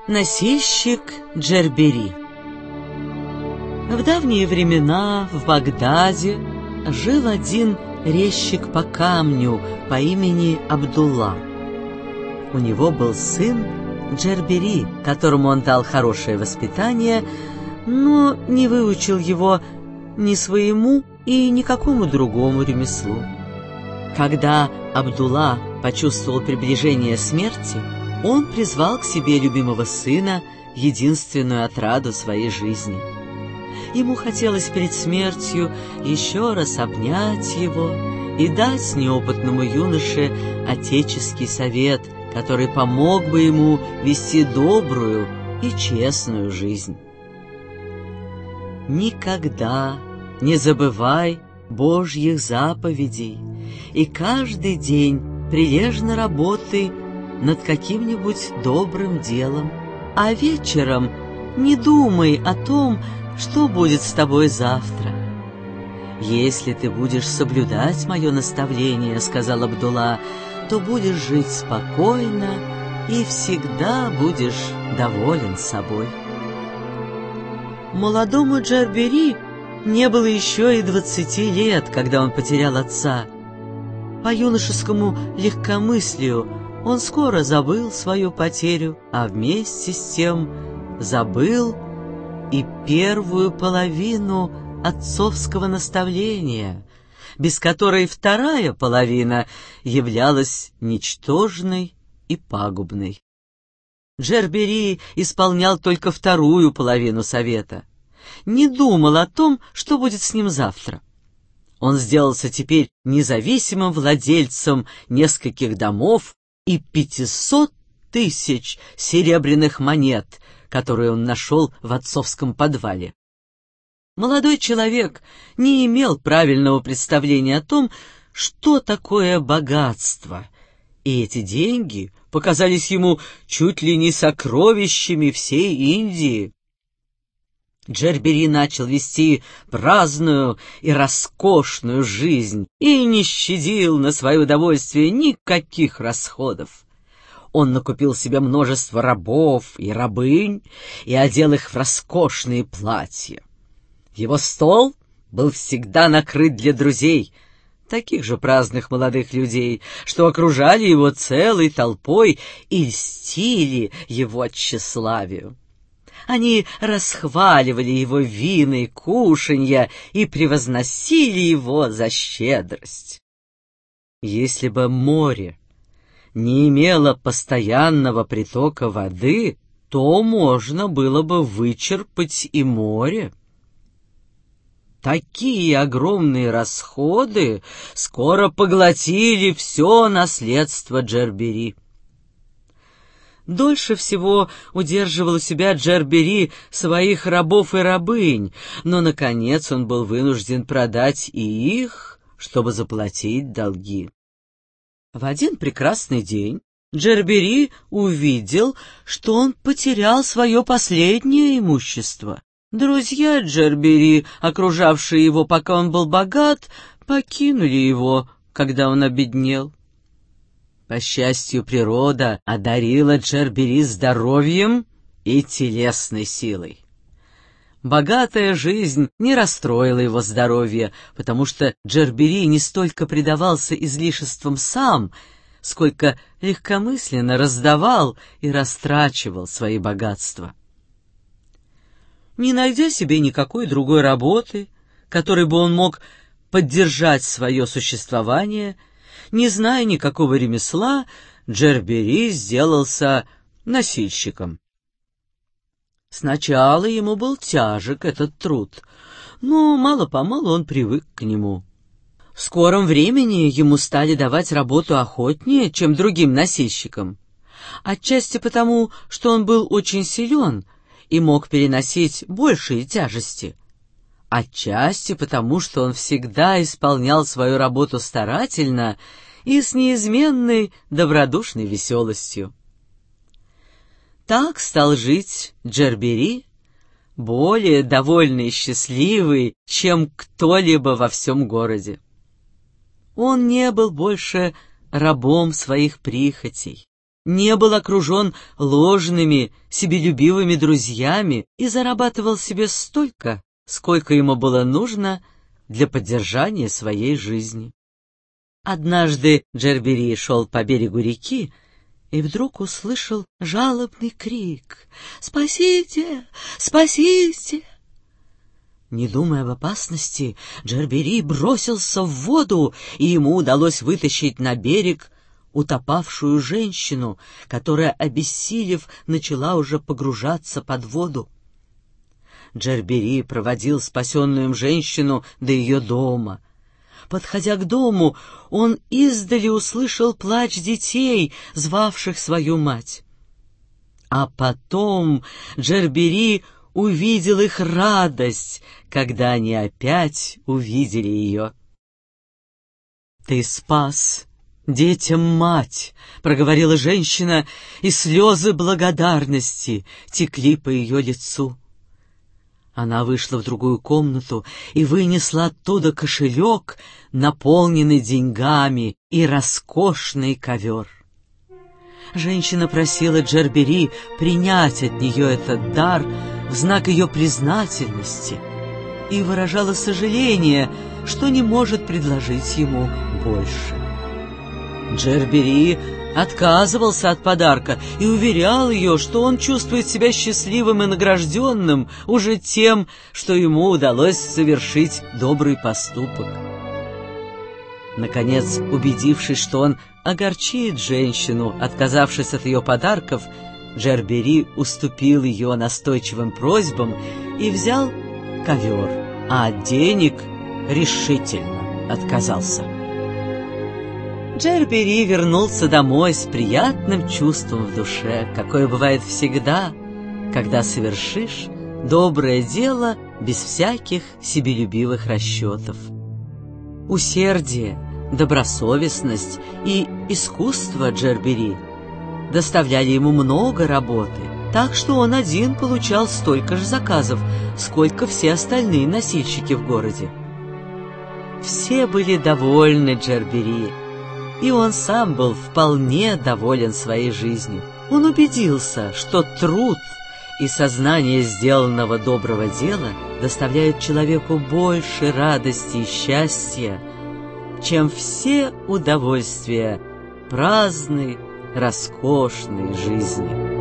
Носильщик Джербери. В давние времена в Багдаде жил один резчик по камню по имени Абдулла. У него был сын Джербери, которому он дал хорошее воспитание, но не выучил его ни своему и никакому другому ремеслу. Когда Абдулла почувствовал приближение смерти, он призвал к себе любимого сына, единственную отраду своей жизни. Ему хотелось перед смертью еще раз обнять его и дать неопытному юноше отеческий совет, который помог бы ему вести добрую и честную жизнь. Никогда не забывай Божьих заповедей и каждый день прилежно работай над каким-нибудь добрым делом, а вечером не думай о том, что будет с тобой завтра. «Если ты будешь соблюдать мое наставление, — сказал Абдулла, — то будешь жить спокойно и всегда будешь доволен собой». Молодому Джербери не было еще и 20 лет, когда он потерял отца. По юношескому легкомыслию он скоро забыл свою потерю, а вместе с тем забыл и первую половину отцовского наставления, без которой вторая половина являлась ничтожной и пагубной. Джербери исполнял только вторую половину совета, не думал о том, что будет с ним завтра. Он сделался теперь независимым владельцем нескольких домов и 500 тысяч серебряных монет, которые он нашел в отцовском подвале. Молодой человек не имел правильного представления о том, что такое богатство, и эти деньги показались ему чуть ли не сокровищами всей Индии. Джербери начал вести праздную и роскошную жизнь и не щадил на свое удовольствие никаких расходов. Он накупил себе множество рабов и рабынь и одел их в роскошные платья. Его стол был всегда накрыт для друзей, таких же праздных молодых людей, что окружали его целой толпой и льстили его тщеславию. Они расхваливали его вина и кушанья и превозносили его за щедрость. Если бы море не имело постоянного притока воды, то можно было бы вычерпать и море. Такие огромные расходы скоро поглотили все наследство Джербери. Дольше всего удерживал у себя Джербери своих рабов и рабынь, но, наконец, он был вынужден продать и их, чтобы заплатить долги. В один прекрасный день Джербери увидел, что он потерял свое последнее имущество. Друзья Джербери, окружавшие его, пока он был богат, покинули его, когда он обеднел. По счастью, природа одарила Джербери здоровьем и телесной силой. Богатая жизнь не расстроила его здоровье, потому что Джербери не столько предавался излишествам сам, сколько легкомысленно раздавал и растрачивал свои богатства. Не найдя себе никакой другой работы, которой бы он мог поддержать свое существование, не зная никакого ремесла, Джербери сделался носильщиком. Сначала ему был тяжек этот труд, но мало-помалу он привык к нему. В скором времени ему стали давать работу охотнее, чем другим носильщикам, отчасти потому, что он был очень силен и мог переносить большие тяжести, отчасти потому, что он всегда исполнял свою работу старательно и с неизменной добродушной веселостью. Так стал жить Джербери, более довольный и счастливый, чем кто-либо во всем городе. Он не был больше рабом своих прихотей. не был окружен ложными, себелюбивыми друзьями и зарабатывал себе столько, сколько ему было нужно для поддержания своей жизни. Однажды Джербери шел по берегу реки и вдруг услышал жалобный крик: «Спасите! Спасите!» Не думая об опасности, Джербери бросился в воду, и ему удалось вытащить на берег утопавшую женщину, которая, обессилев, начала уже погружаться под воду. Джербери проводил спасенную им женщину до ее дома. Подходя к дому, он издали услышал плач детей, звавших свою мать. А потом Джербери увидел их радость, когда они опять увидели ее. «Ты спас детям мать», — проговорила женщина, и слезы благодарности текли по ее лицу. Она вышла в другую комнату и вынесла оттуда кошелек, наполненный деньгами, и роскошный ковер. Женщина просила Джербери принять от нее этот дар в знак ее признательности и выражала сожаление, что не может предложить ему больше. Джербери отказывался от подарка и уверял ее, что он чувствует себя счастливым и награжденным уже тем, что ему удалось совершить добрый поступок. Наконец, убедившись, что он огорчит женщину, отказавшись от ее подарков, Джербери уступил ее настойчивым просьбам и взял ковер, а от денег решительно отказался. Джербери вернулся домой с приятным чувством в душе, какое бывает всегда, когда совершишь доброе дело без всяких себелюбивых расчетов. Усердие, добросовестность и искусство Джербери доставляли ему много работы, так что он один получал столько же заказов, сколько все остальные носильщики в городе. Все были довольны Джербери, и он сам был вполне доволен своей жизнью. Он убедился, что труд и сознание сделанного доброго дела доставляют человеку больше радости и счастья, чем все удовольствия праздной, роскошной жизни.